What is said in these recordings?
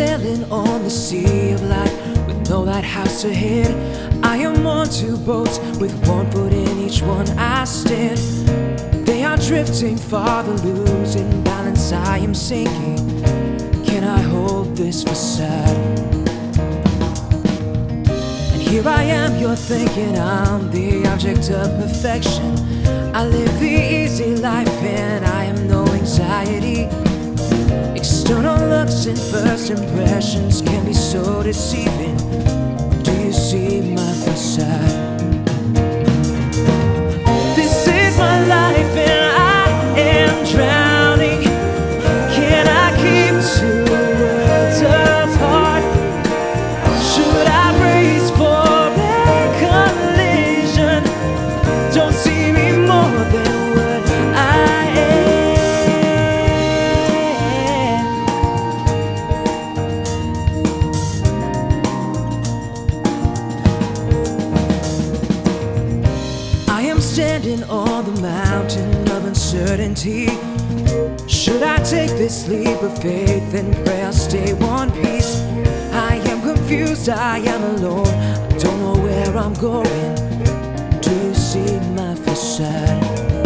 sailing on the sea of life with no lighthouse ahead. I am on two boats with one foot in each one I stand. They are drifting farther, losing balance, I am sinking. Can I hold this facade? And here I am, you're thinking I'm the object of perfection. I live the easy life and I have no anxiety. External looks and first impressions can be so deceiving. Do you see my facade? This is my life and I am drowning. Can I keep two worlds apart? Should I brace for a collision? Don't see me more than what I am. Standing on the mountain of uncertainty. Should I take this leap of faith and pray I'll stay one piece? I am confused, I am alone, I don't know where I'm going. Do you see my facade?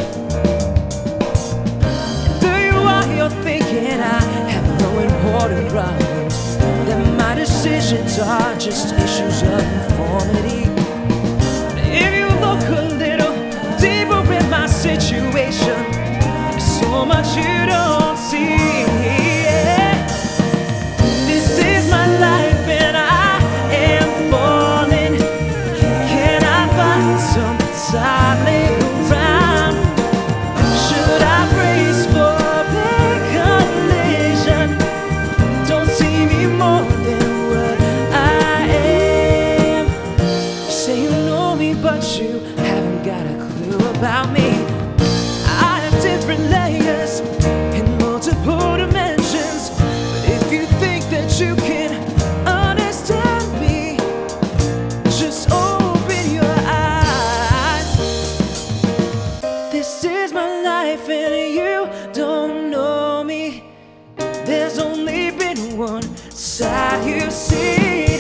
And there you are, you're thinking I have no important problems, that my decisions are just issues of conformity. If you look a little deeper in my situation, there's so much you don't see. This is my life and I am falling. Can I find some solid ground? Should I brace for a collision? Don't see me more than what I am. You say you know me, but you haven't got a clue about me. I have different layers in multiple dimensions, but if you think that you can understand me, just open your eyes. This is my life and you don't know me. There's only been one side you see.